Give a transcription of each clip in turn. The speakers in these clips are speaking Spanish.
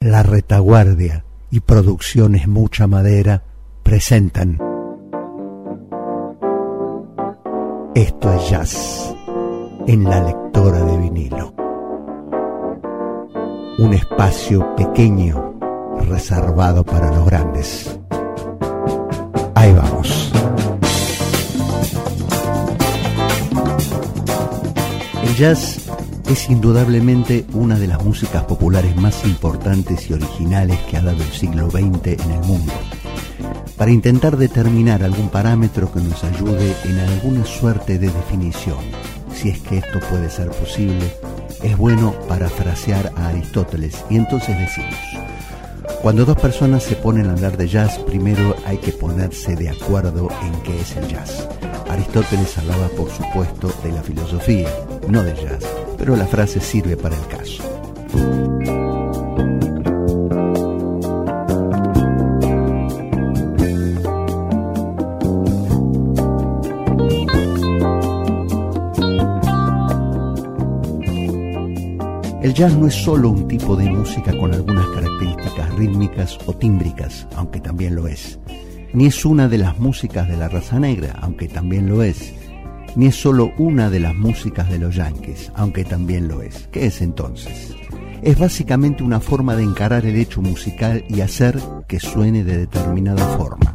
La Retaguardia y Producciones Mucha Madera presentan Esto es Jazz en la lectora de vinilo. Un espacio pequeño reservado para los grandes. Ahí vamos. El jazz es indudablemente una de las músicas populares más importantes y originales que ha dado el siglo XX en el mundo. Para intentar determinar algún parámetro que nos ayude en alguna suerte de definición, si es que esto puede ser posible, es bueno parafrasear a Aristóteles y entonces decimos: cuando dos personas se ponen a hablar de jazz, primero hay que ponerse de acuerdo en qué es el jazz. Aristóteles hablaba, por supuesto, de la filosofía, no del jazz, pero la frase sirve para el caso. El jazz no es solo un tipo de música con algunas características rítmicas o tímbricas, aunque también lo es. Ni es una de las músicas de la raza negra, aunque también lo es. Ni es solo una de las músicas de los yanquis, aunque también lo es. ¿Qué es entonces? Es básicamente una forma de encarar el hecho musical y hacer que suene de determinada forma.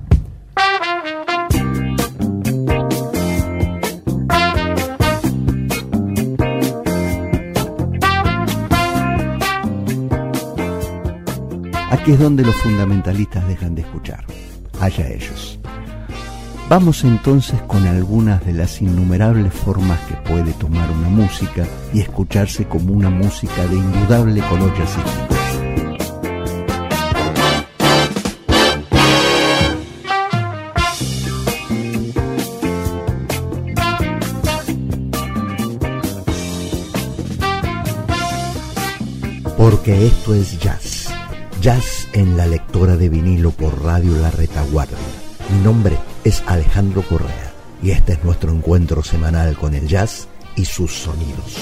Aquí es donde los fundamentalistas dejan de escuchar. Allá ellos. Vamos entonces con algunas de las innumerables formas que puede tomar una música y escucharse como una música de indudable color jazzístico. Porque esto es jazz. Jazz en la lectora de vinilo por Radio La Retaguardia. Mi nombre es Alejandro Correa y este es nuestro encuentro semanal con el jazz y sus sonidos.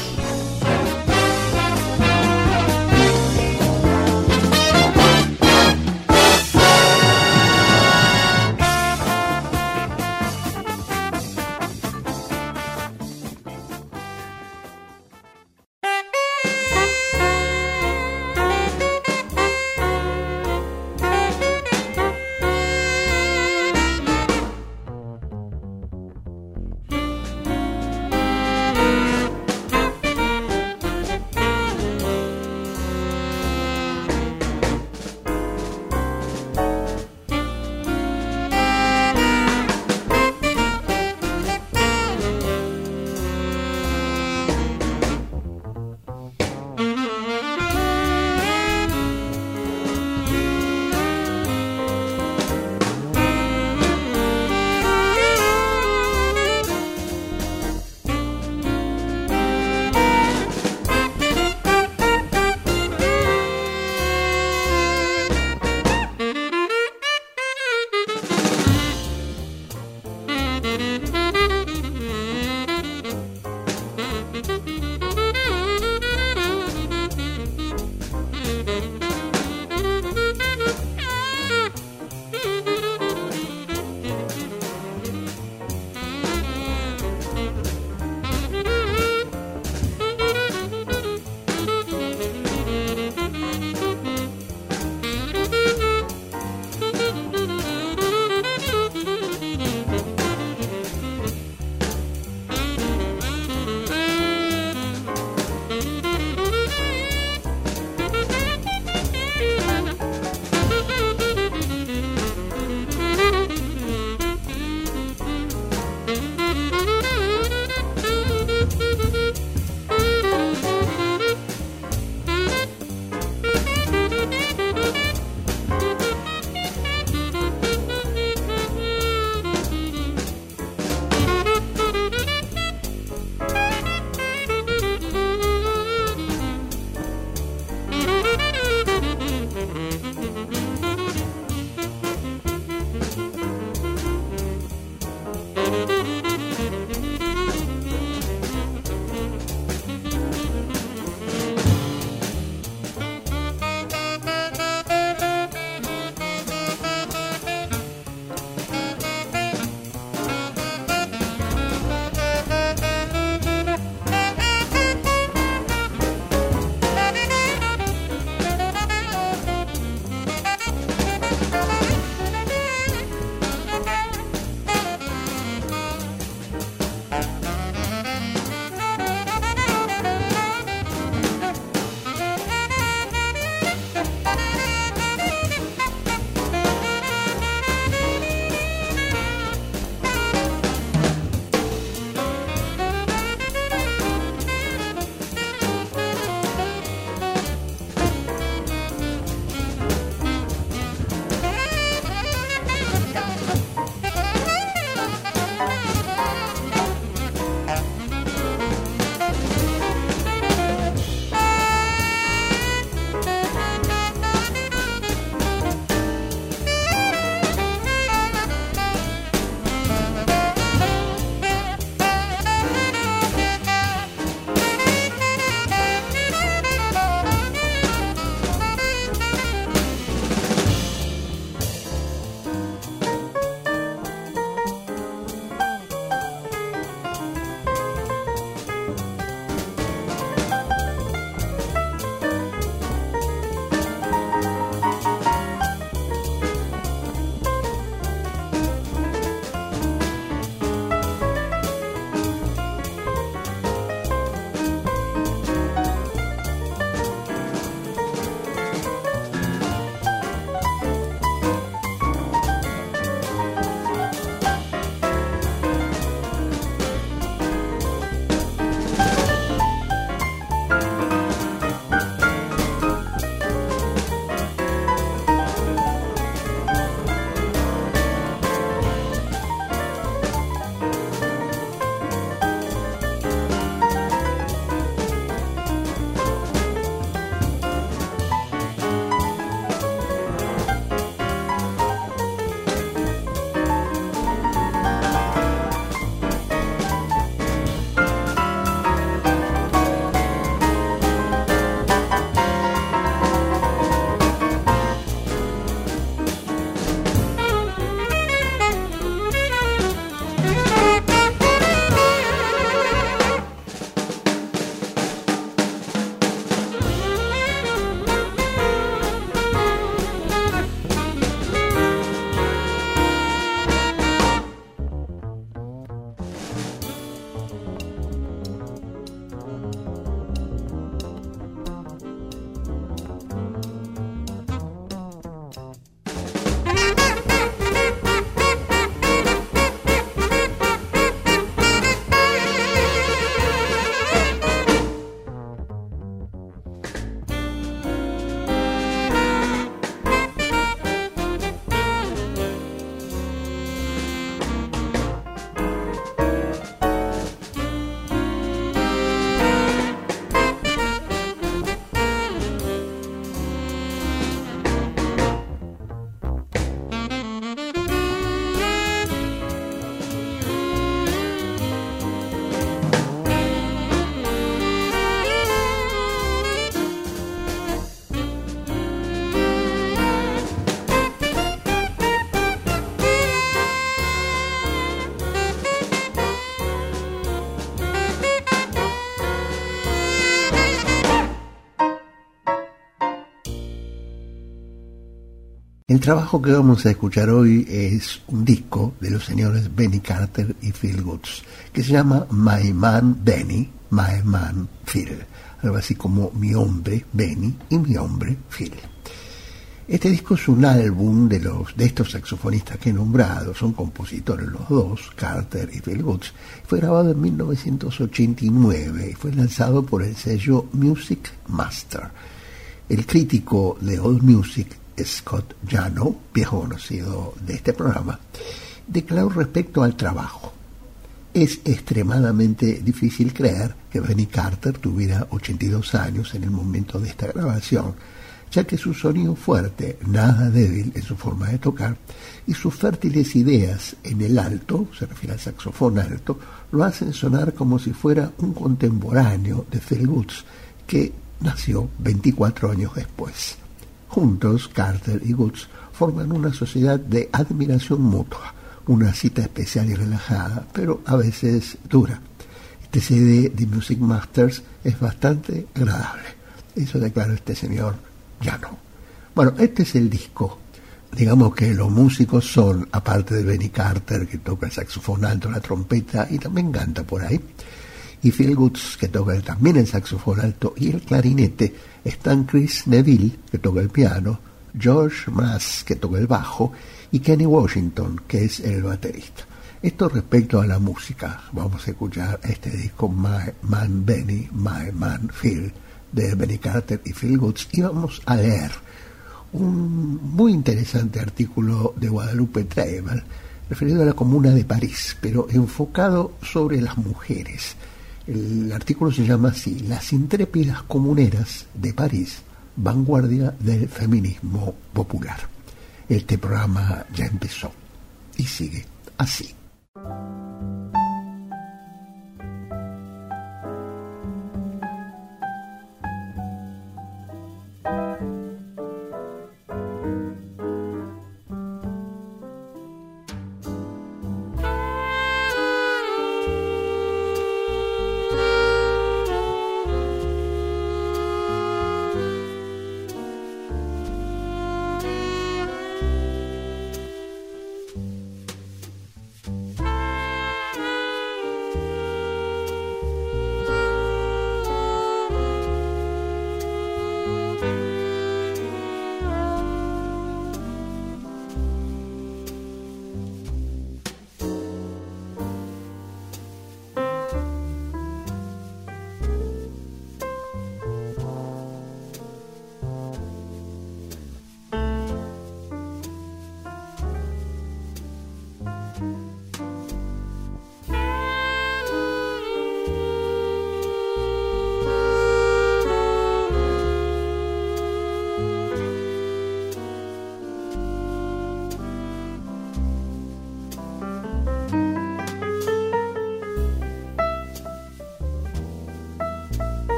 El trabajo que vamos a escuchar hoy es un disco de los señores Benny Carter y Phil Woods, que se llama My Man Benny, My Man Phil, algo así como Mi Hombre Benny y Mi Hombre Phil. Este disco es un álbum de estos saxofonistas que he nombrado, son compositores los dos, Carter y Phil Woods. Fue grabado en 1989 y fue lanzado por el sello Music Master. El crítico de All Music, Scott Jano, viejo conocido de este programa, declaró respecto al trabajo: es extremadamente difícil creer que Benny Carter tuviera 82 años en el momento de esta grabación, ya que su sonido fuerte, nada débil en su forma de tocar, y sus fértiles ideas en el alto, se refiere al saxofón alto, lo hacen sonar como si fuera un contemporáneo de Phil Woods, que nació 24 años después. Juntos, Carter y Woods forman una sociedad de admiración mutua, una cita especial y relajada, pero a veces dura. Este CD de Music Masters es bastante agradable. Eso declaró este señor Jano. Bueno, este es el disco. Digamos que los músicos son, aparte de Benny Carter, que toca el saxofón alto, la trompeta y también canta por ahí, y Phil Woods, que toca también el saxofón alto y el clarinete, están Chris Neville, que toca el piano, George Mass, que toca el bajo, y Kenny Washington, que es el baterista. Esto respecto a la música. Vamos a escuchar este disco My Man Benny, My Man Phil, de Benny Carter y Phil Woods, y vamos a leer un muy interesante artículo de Guadalupe Treibel referido a la Comuna de París, pero enfocado sobre las mujeres. El artículo se llama así: Las intrépidas comuneras de París, vanguardia del feminismo popular. Este programa ya empezó y sigue así.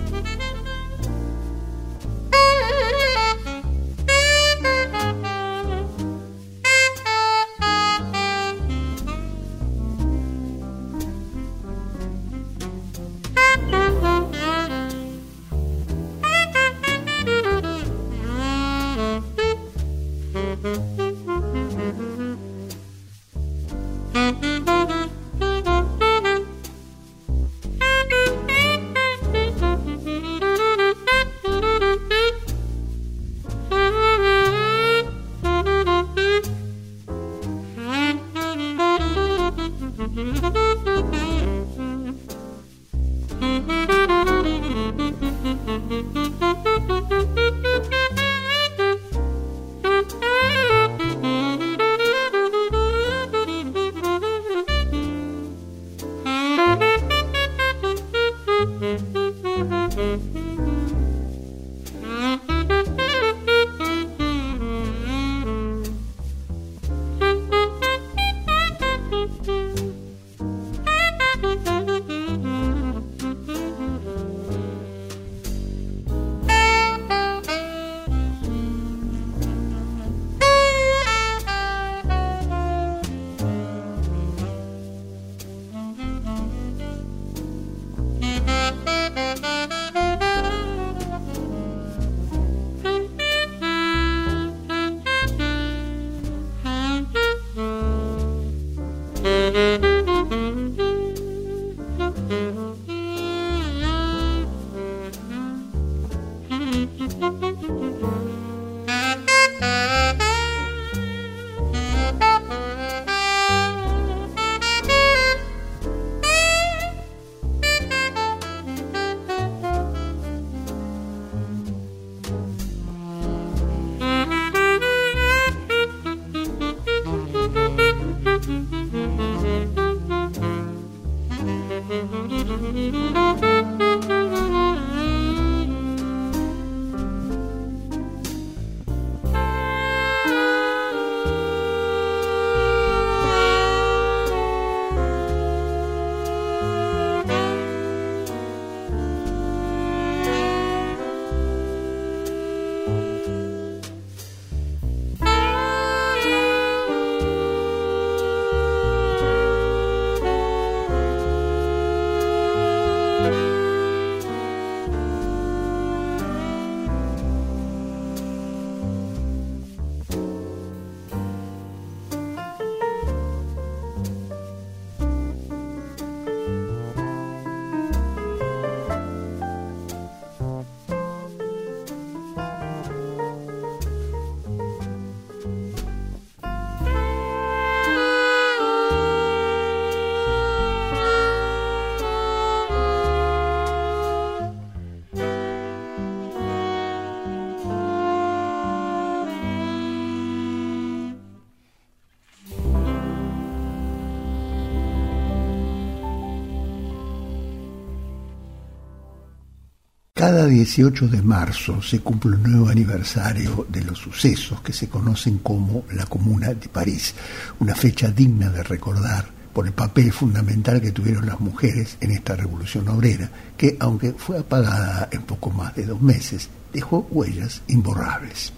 Cada 18 de marzo se cumple un nuevo aniversario de los sucesos que se conocen como la Comuna de París, una fecha digna de recordar por el papel fundamental que tuvieron las mujeres en esta revolución obrera, que, aunque fue apagada en poco más de 2 meses, dejó huellas imborrables.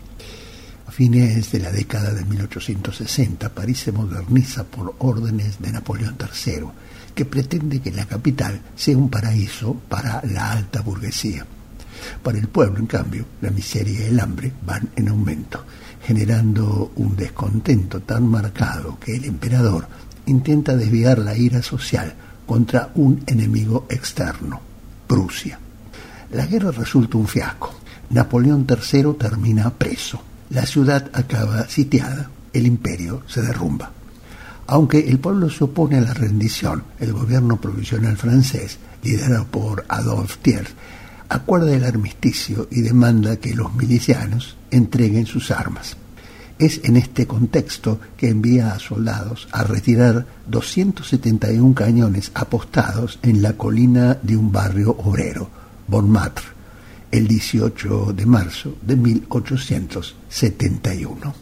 A fines de la década de 1860, París se moderniza por órdenes de Napoleón III, que pretende que la capital sea un paraíso para la alta burguesía. Para el pueblo, en cambio, la miseria y el hambre van en aumento, generando un descontento tan marcado que el emperador intenta desviar la ira social contra un enemigo externo, Prusia. La guerra resulta un fiasco. Napoleón III termina preso. La ciudad acaba sitiada. El imperio se derrumba. Aunque el pueblo se opone a la rendición, el gobierno provisional francés, liderado por Adolphe Thiers, acuerda el armisticio y demanda que los milicianos entreguen sus armas. Es en este contexto que envía a soldados a retirar 271 cañones apostados en la colina de un barrio obrero, Montmartre, el 18 de marzo de 1871.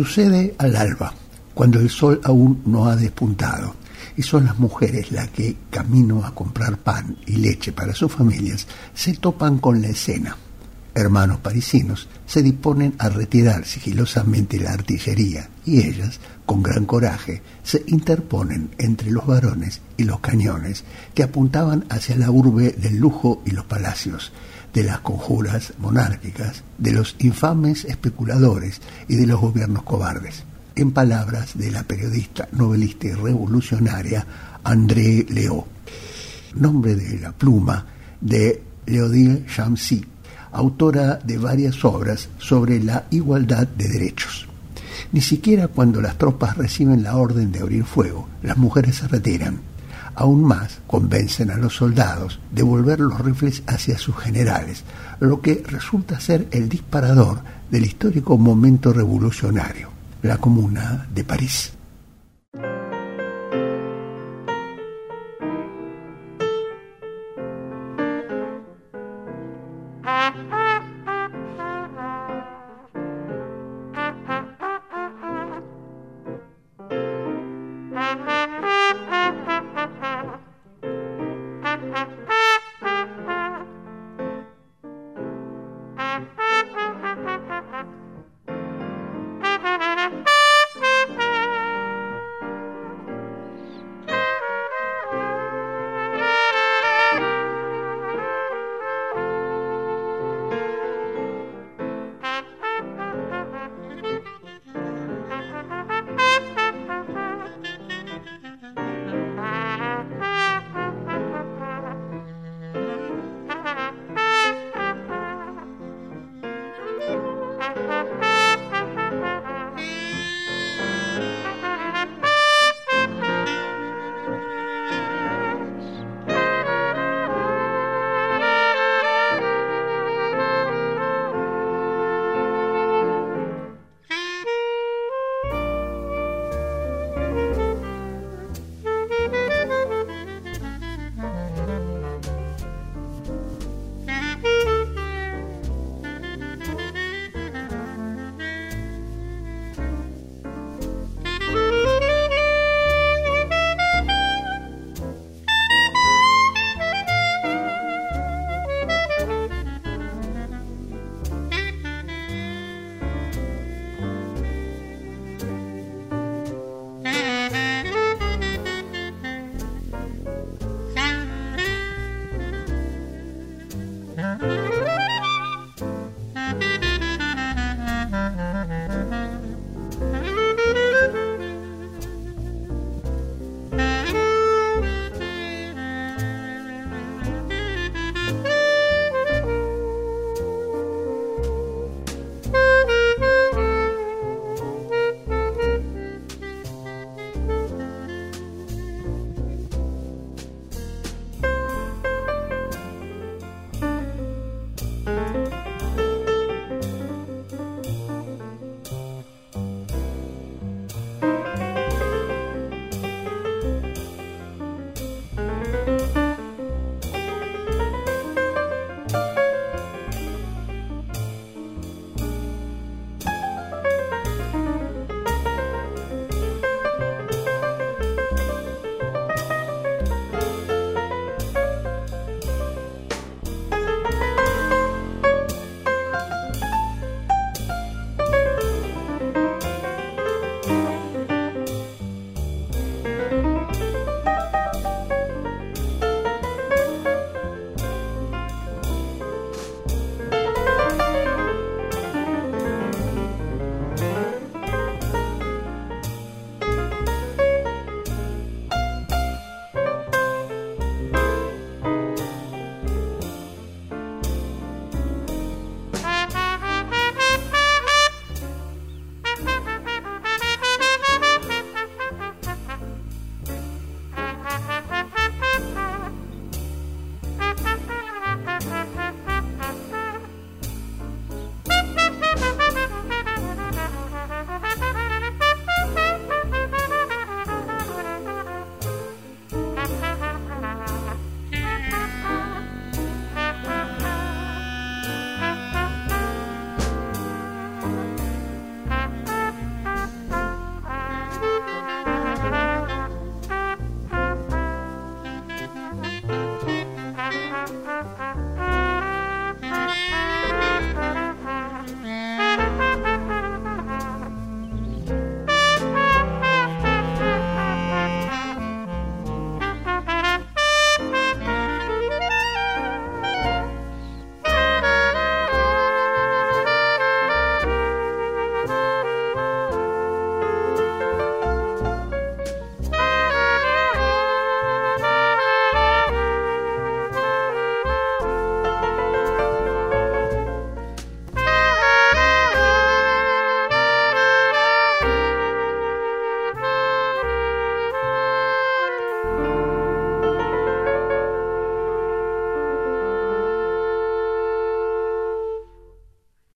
Sucede al alba, cuando el sol aún no ha despuntado, y son las mujeres las que, camino a comprar pan y leche para sus familias, se topan con la escena. Hermanos parisinos se disponen a retirar sigilosamente la artillería y ellas, con gran coraje, se interponen entre los varones y los cañones que apuntaban hacia la urbe del lujo y los palacios, de las conjuras monárquicas, de los infames especuladores y de los gobiernos cobardes. En palabras de la periodista, novelista y revolucionaria André Leo, nombre de la pluma de Léodile Chamsy, autora de varias obras sobre la igualdad de derechos. Ni siquiera cuando las tropas reciben la orden de abrir fuego, las mujeres se retiran. Aún más, convencen a los soldados de volver los rifles hacia sus generales, lo que resulta ser el disparador del histórico momento revolucionario, la Comuna de París.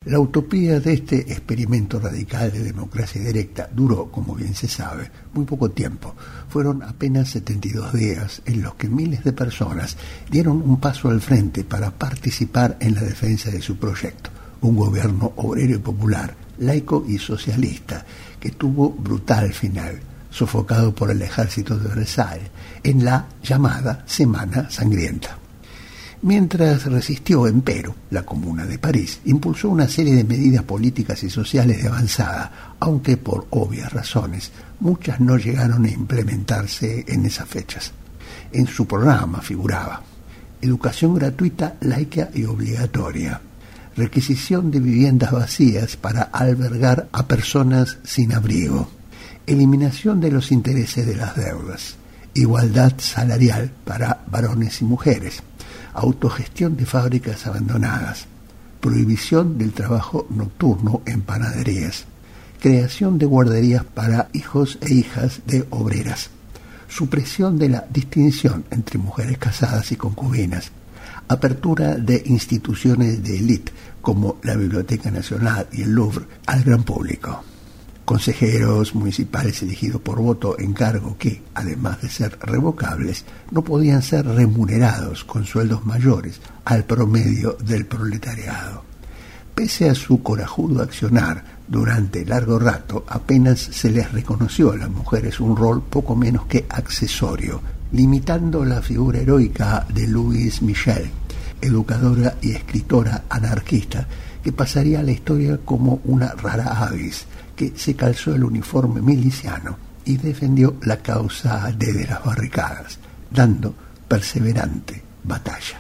La utopía de este experimento radical de democracia directa duró, como bien se sabe, muy poco tiempo. Fueron apenas 72 días en los que miles de personas dieron un paso al frente para participar en la defensa de su proyecto. Un gobierno obrero y popular, laico y socialista, que tuvo brutal final, sofocado por el ejército de Versailles en la llamada Semana Sangrienta. Mientras resistió, empero, la Comuna de París impulsó una serie de medidas políticas y sociales de avanzada, aunque por obvias razones muchas no llegaron a implementarse en esas fechas. En su programa figuraba educación gratuita, laica y obligatoria, requisición de viviendas vacías para albergar a personas sin abrigo, eliminación de los intereses de las deudas, igualdad salarial para varones y mujeres, autogestión de fábricas abandonadas, prohibición del trabajo nocturno en panaderías, creación de guarderías para hijos e hijas de obreras, supresión de la distinción entre mujeres casadas y concubinas, apertura de instituciones de élite como la Biblioteca Nacional y el Louvre al gran público. Consejeros municipales elegidos por voto en cargo que, además de ser revocables, no podían ser remunerados con sueldos mayores al promedio del proletariado. Pese a su corajudo accionar durante largo rato, apenas se les reconoció a las mujeres un rol poco menos que accesorio, limitando la figura heroica de Louise Michel, educadora y escritora anarquista, que pasaría a la historia como una rara avis que se calzó el uniforme miliciano y defendió la causa desde las barricadas, dando perseverante batalla.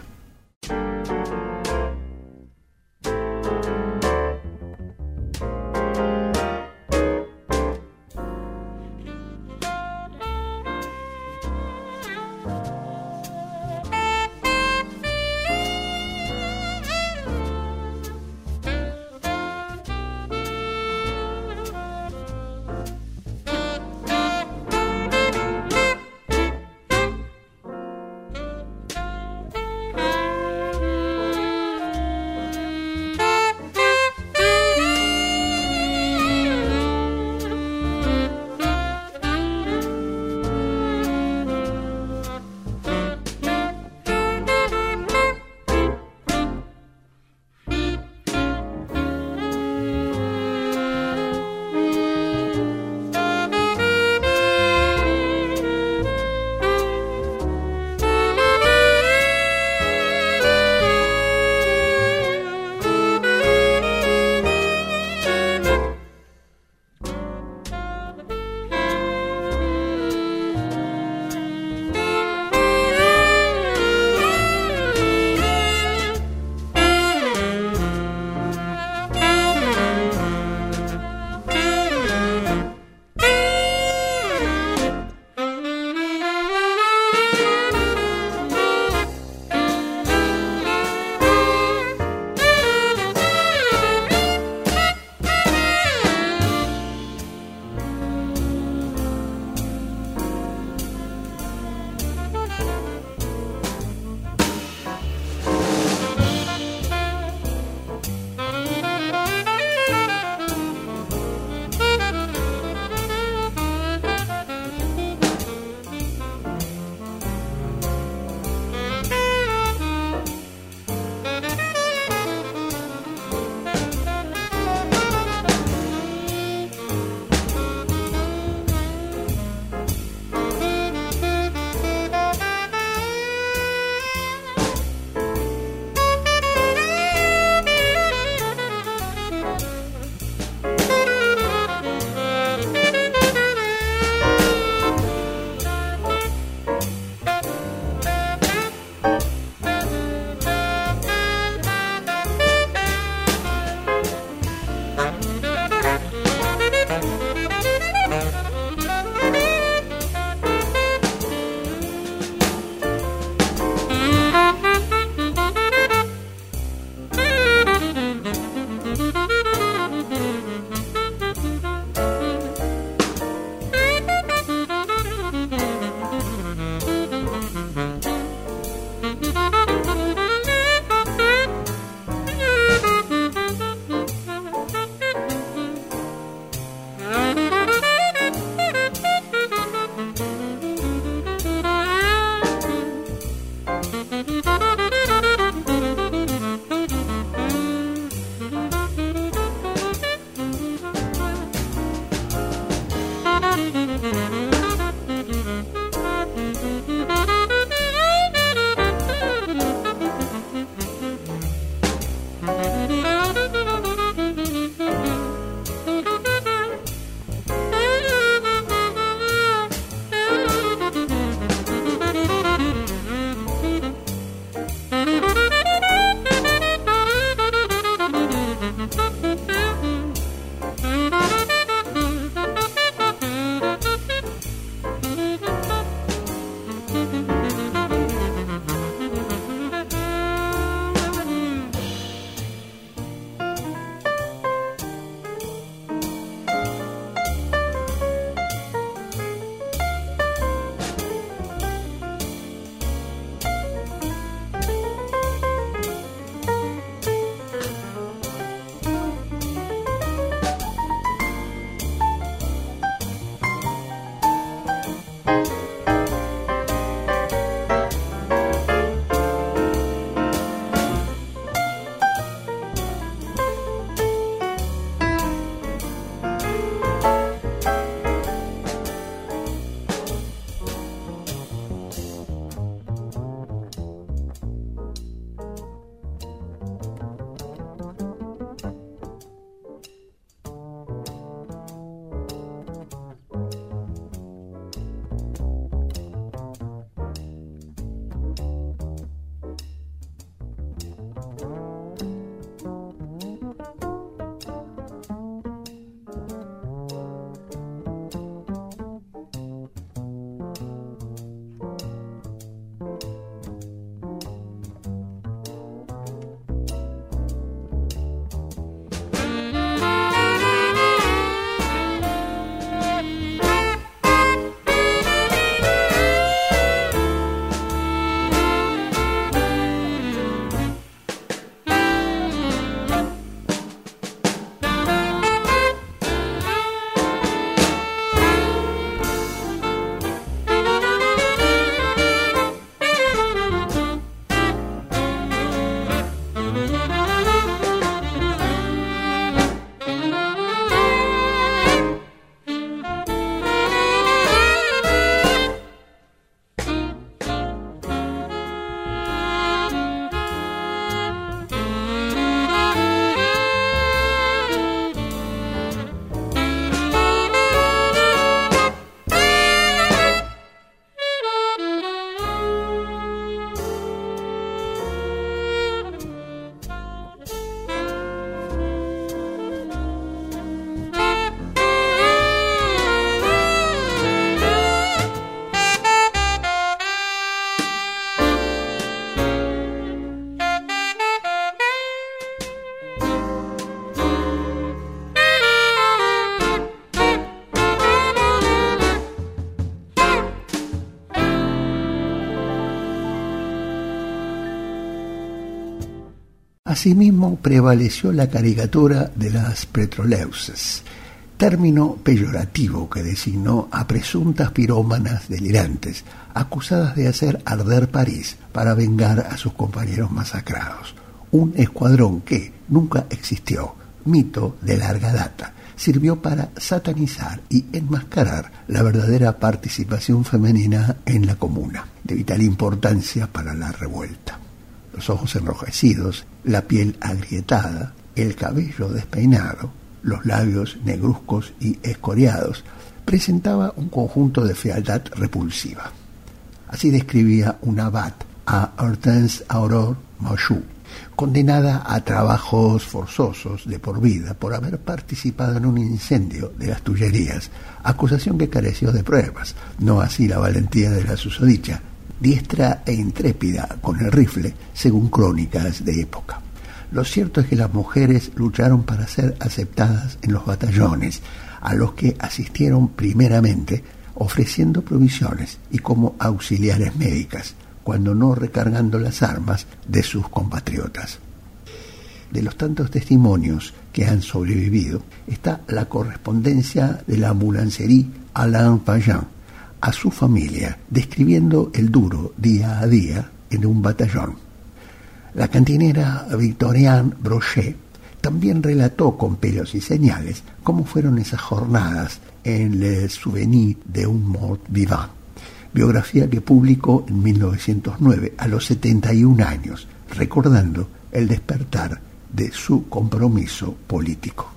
Asimismo, prevaleció la caricatura de las petroleuses, término peyorativo que designó a presuntas pirómanas delirantes, acusadas de hacer arder París para vengar a sus compañeros masacrados. Un escuadrón que nunca existió, mito de larga data, sirvió para satanizar y enmascarar la verdadera participación femenina en la comuna, de vital importancia para la revuelta. Los ojos enrojecidos, la piel agrietada, el cabello despeinado, los labios negruzcos y escoriados, presentaba un conjunto de fealdad repulsiva. Así describía un abad a Hortense Aurore Mauchou, condenada a trabajos forzosos de por vida por haber participado en un incendio de las Tullerías, acusación que careció de pruebas, no así la valentía de la susodicha, diestra e intrépida con el rifle, según crónicas de época. Lo cierto es que las mujeres lucharon para ser aceptadas en los batallones, a los que asistieron primeramente ofreciendo provisiones y como auxiliares médicas, cuando no recargando las armas de sus compatriotas. De los tantos testimonios que han sobrevivido está la correspondencia de la ambulancière Alain Payan a su familia, describiendo el duro día a día en un batallón. La cantinera Victoriane Brochet también relató con pelos y señales cómo fueron esas jornadas en Le Souvenir de un mort vivant, biografía que publicó en 1909 a los 71 años, recordando el despertar de su compromiso político.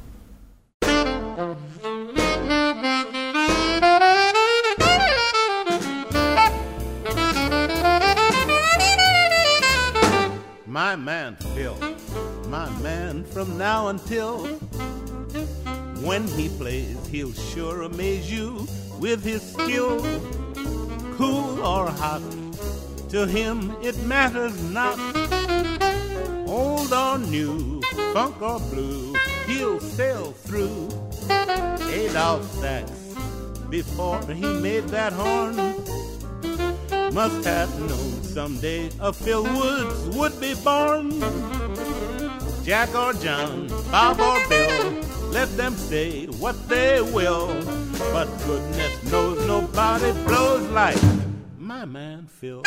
My man Phil, my man from now until when he plays, he'll sure amaze you with his skill. Cool or hot, to him it matters not. Old or new, funk or blue, he'll sail through. Adolph Sax, before he made that horn, must have known someday a Phil Woods would be born. Jack or John, Bob or Bill, let them say what they will, but goodness knows nobody blows like my man Phil.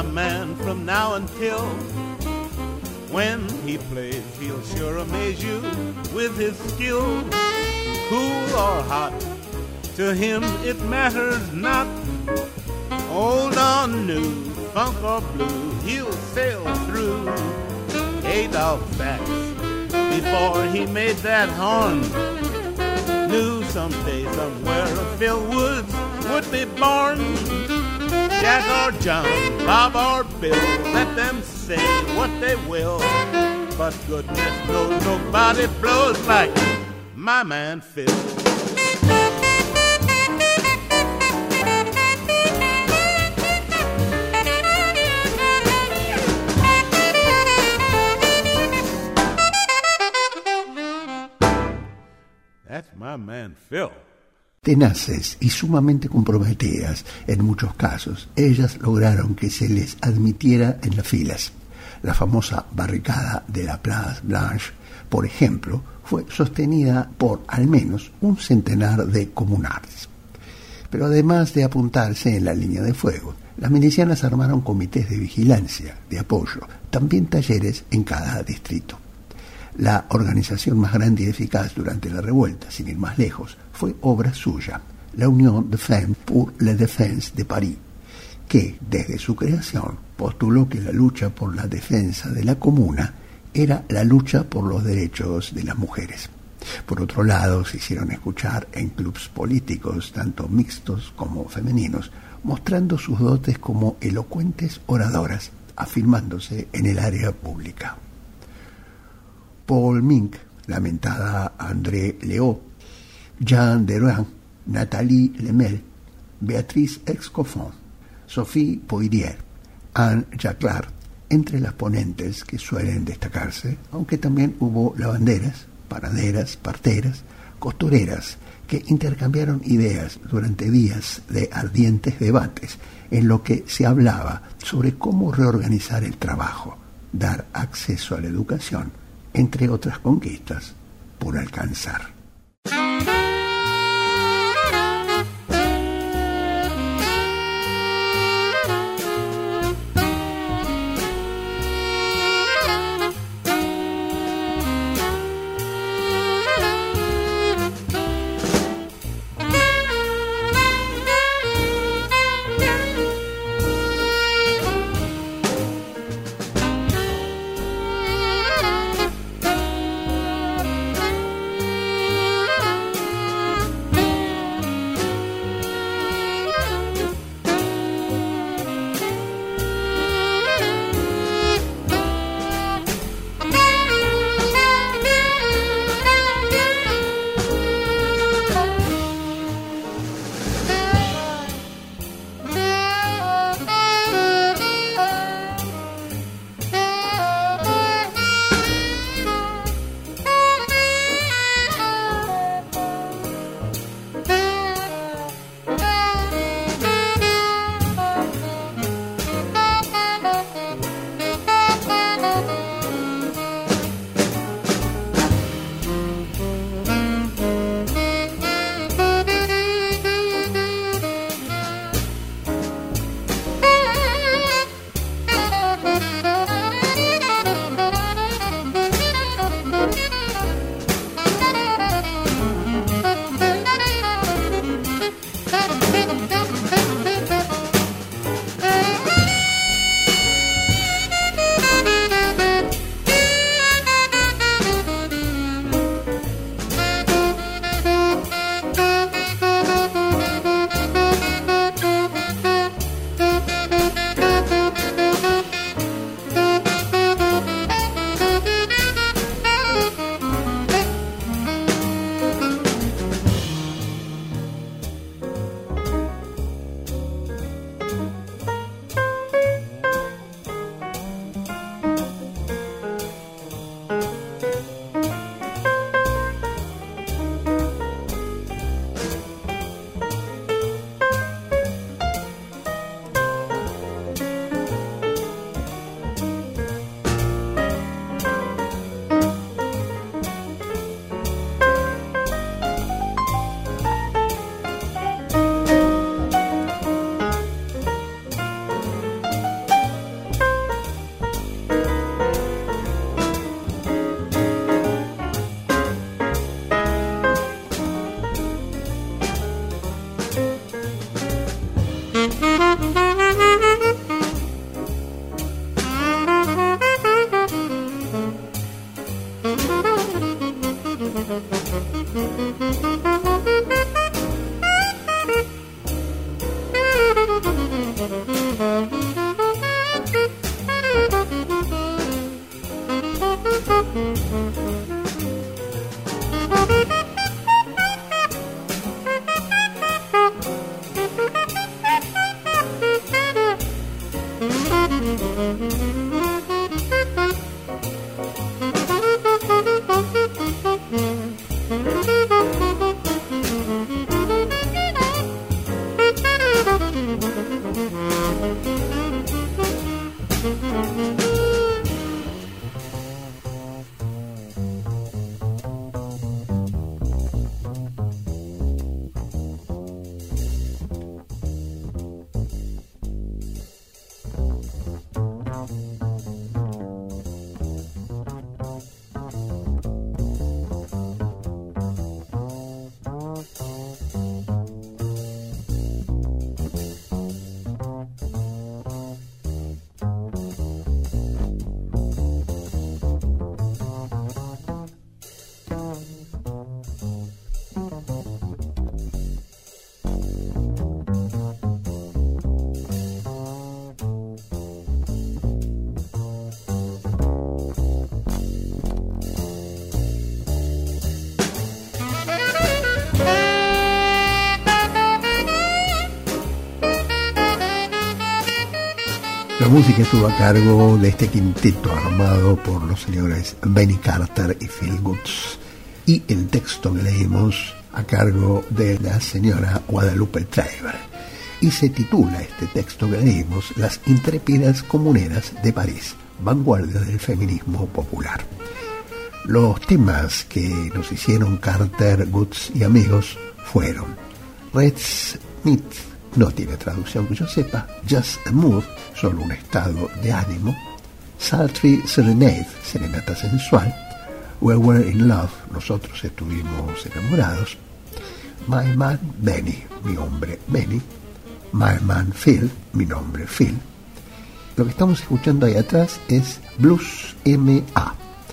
man from now until when he plays, he'll sure amaze you with his skill. Cool or hot, to him it matters not. Old or new, funk or blue, he'll sail through. Adolph Sax, before he made that horn, knew someday somewhere a Phil Woods would be born. Jack or John, Bob or Bill, let them say what they will, but goodness knows nobody blows like my man Phil. That's my man Phil. Tenaces y sumamente comprometidas en muchos casos, ellas lograron que se les admitiera en las filas. La famosa barricada de la Place Blanche, por ejemplo, fue sostenida por al menos un centenar de comunards. Pero además de apuntarse en la línea de fuego, las milicianas armaron comités de vigilancia, de apoyo, también talleres en cada distrito. La organización más grande y eficaz durante la revuelta, sin ir más lejos, fue obra suya, la Union de Femmes pour la Défense de Paris, que, desde su creación, postuló que la lucha por la defensa de la comuna era la lucha por los derechos de las mujeres. Por otro lado, se hicieron escuchar en clubs políticos, tanto mixtos como femeninos, mostrando sus dotes como elocuentes oradoras, afirmándose en el área pública. Paul Mink, lamentada André Léaud, Jeanne Derain, Nathalie Lemel, Béatrice Excoffon, Sophie Poirier, Anne Jacquard, entre las ponentes que suelen destacarse, aunque también hubo lavanderas, panaderas, parteras, costureras, que intercambiaron ideas durante días de ardientes debates en lo que se hablaba sobre cómo reorganizar el trabajo, dar acceso a la educación, entre otras conquistas por alcanzar. La música estuvo a cargo de este quinteto armado por los señores Benny Carter y Phil Woods, y el texto que leímos a cargo de la señora Guadalupe Treiber, y se titula este texto que leímos Las intrépidas comuneras de París, vanguardia del feminismo popular. Los temas que nos hicieron Carter, Woods y amigos fueron Red Smith, no tiene traducción que yo sepa, Just a Mood, solo un estado de ánimo, Sultry Serenade, serenata sensual, We Were in Love, nosotros estuvimos enamorados, My Man Benny, mi hombre Benny, My Man Phil, mi nombre Phil. Lo que estamos escuchando ahí atrás es Blues M.A.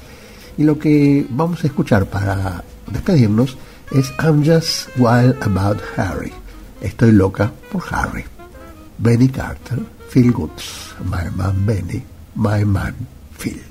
Y lo que vamos a escuchar para despedirnos es I'm Just Wild About Harry. Estoy loca por Harry. Benny Carter, Phil Woods, My Man Benny, My Man Phil.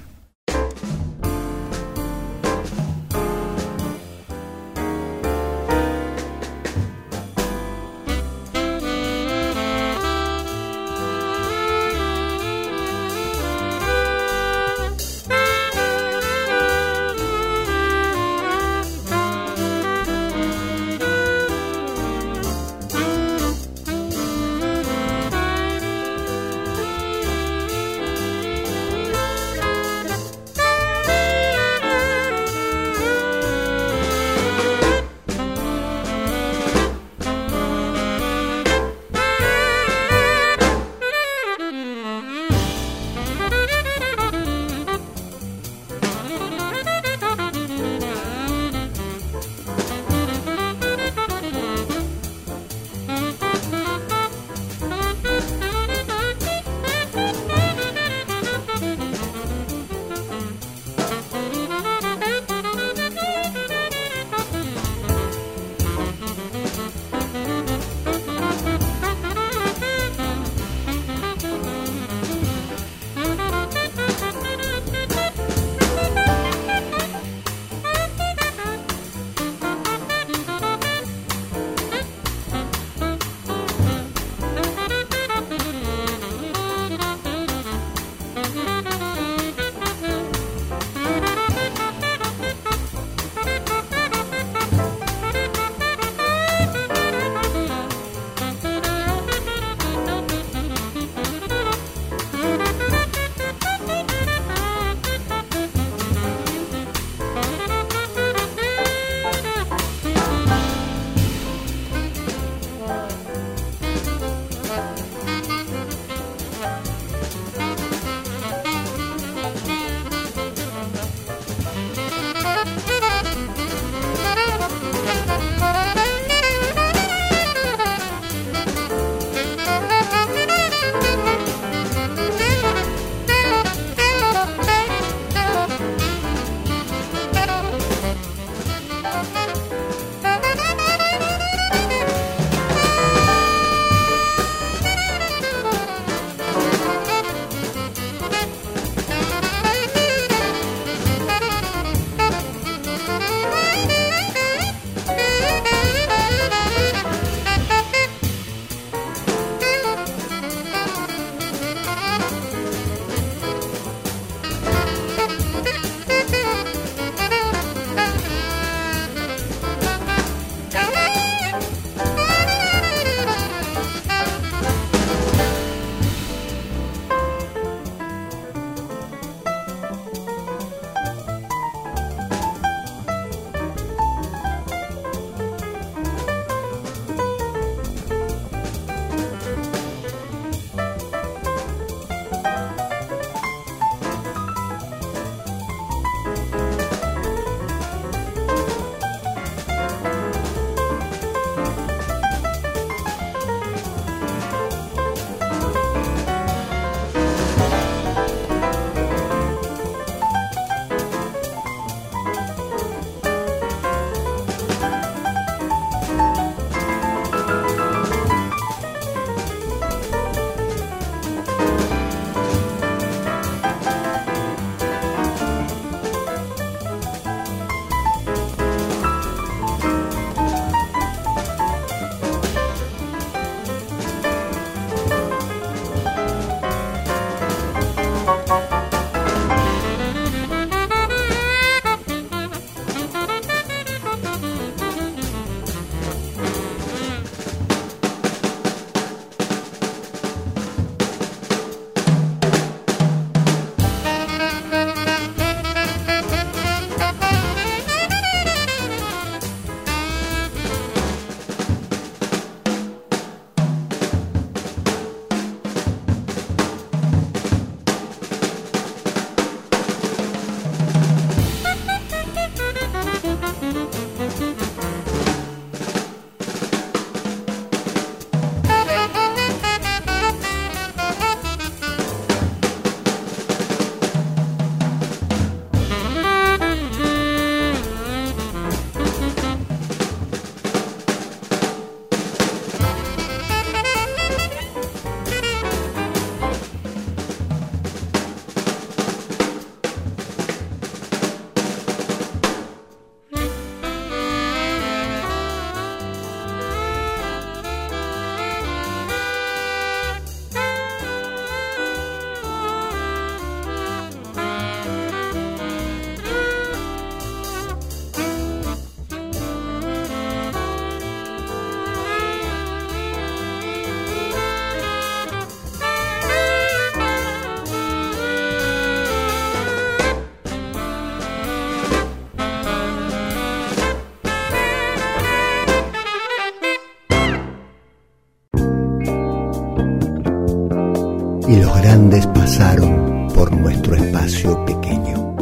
y los grandes pasaron por nuestro espacio pequeño.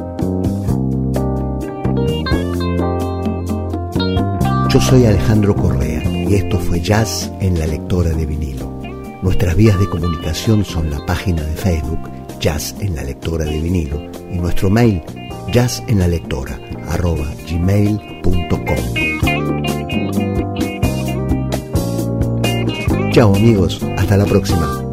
Yo soy Alejandro Correa y esto fue Jazz en la lectora de vinilo. Nuestras vías de comunicación son la página de Facebook Jazz en la lectora de vinilo y nuestro mail jazzenlalectora@gmail.com. Chao amigos, hasta la próxima.